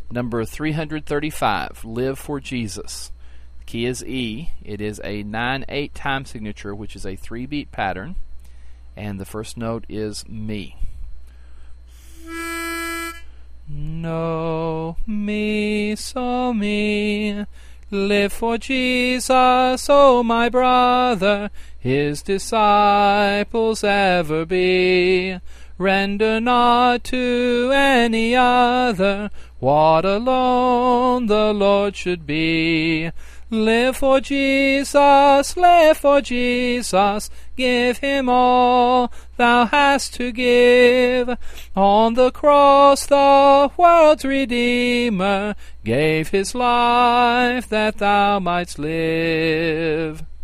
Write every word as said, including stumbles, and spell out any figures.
Number three hundred thirty-five, Live for Jesus. The key is E. It is a nine eight time signature, which is a three-beat pattern. And the first note is Mi. No, mi, so mi. Live for Jesus, oh my brother, his disciples ever be. Render not to any other what alone the Lord should be. Live for Jesus, live for Jesus, give him all thou hast to give. On the cross the world's Redeemer gave his life that thou mightst live.